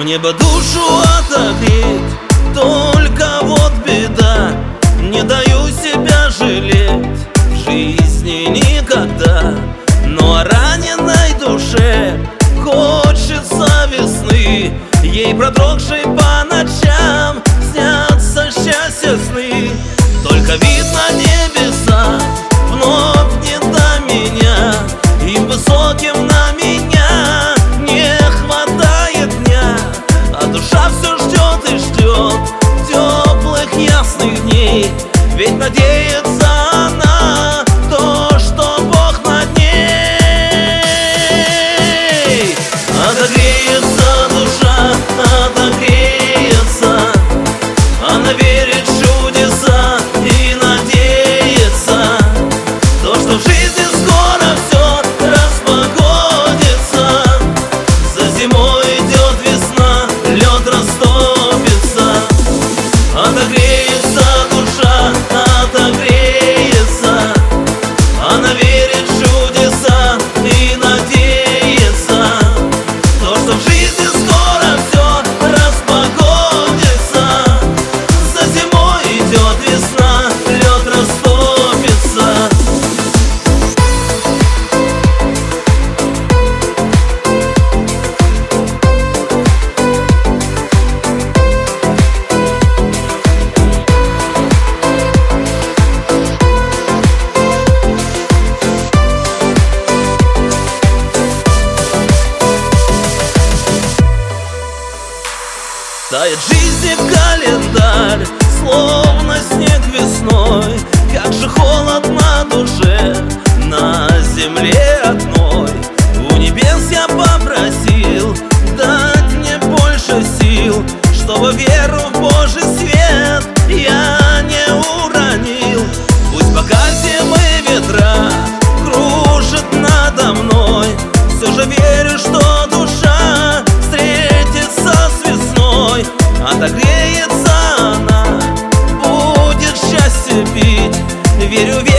Небо душу отогреть, только вот беда. Не даю себя жалеть в жизни никогда. Но о раненой душе хочется весны, ей продрогшей по ночам снятся счастья сны. Только видно небеса вновь не до меня, им высоким на меня не хватает дня. А душа все ждет и ждет теплых ясных дней, ведь надеется она то, что Бог над ней. Отогреется душа, отогреется, она верит в чудеса и надеется, то, что в жизни скоро все распогодится. За зимой идет весна, лед растопится. Отогреется душа, отогреется, она верит в чудеса и надеется, то, что в жизни скоро все распогодится. За зимой идет весна, лед растопится. Тает жизни календарь, словно снег весной. Как же холод на душе, на земле одной. У небес я попросил дать мне больше сил, чтобы веру в Божий свет я не уронил. Пусть пока зимы ветра кружат надо мной, все же верю, что душа встретится с весной. Отогреется она, будет счастье пить, верю.